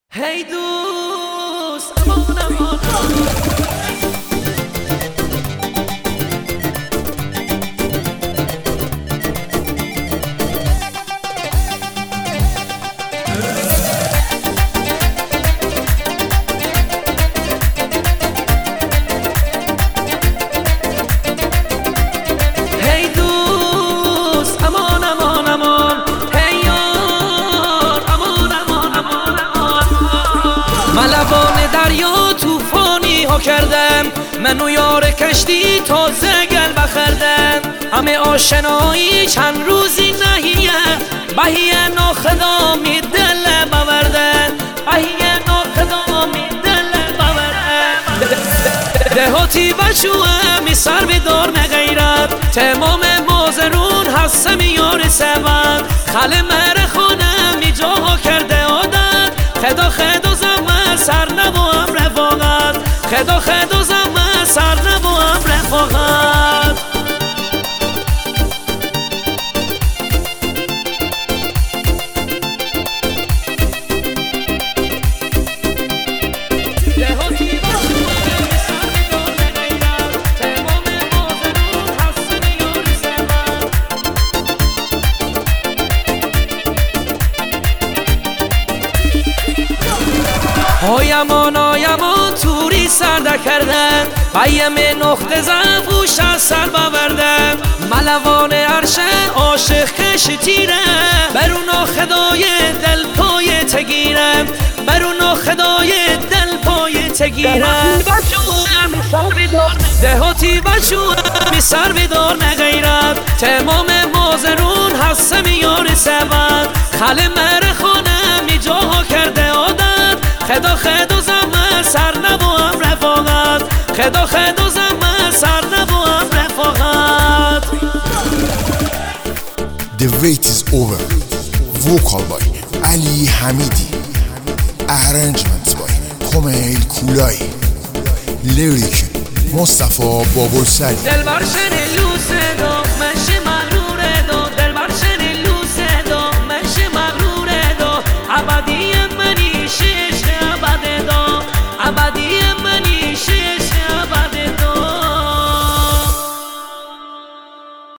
هی دوست امان امان هی دوست امان امان امان هی یار امان امان امان امان من لبان دریا توفانی ها کردم منو یار کشتی تازه گل بخردم همه آشنایی چند روزی نهیه بهیه ناخدامی دل بوردن بهیه ناخدامی دل بوردن دهاتی بچوه سر بدار مغیرت تمام مازرون هستم یار سبت خل مر خانم می جاها کرده عادت خدا خدا زمه سر نبوام رفاقت خدا خدا زمه سر نبوام رفاقت آیمان توری سرده کردن قیم نقطه زفوش از سر بوردن ملوان عرشه عاشق کش تیره برونا خدای دل پای تگیرم برونا خدای دل پای تگیرم دهاتی بچوه می سر بدار نغیرت تمام مازرون هستم یار سبت خل مر خانه می جاها کرده عادت خدا خدا زمه سر نبوام رفاقت خدا خدا زمه سر نبوام رفاقت. The wait is over. Vocal by Ali Hamidi. Arrangements by Komail Kulai. Lyric Mustafa Babulsari. دل بر شن لوسه دا مشی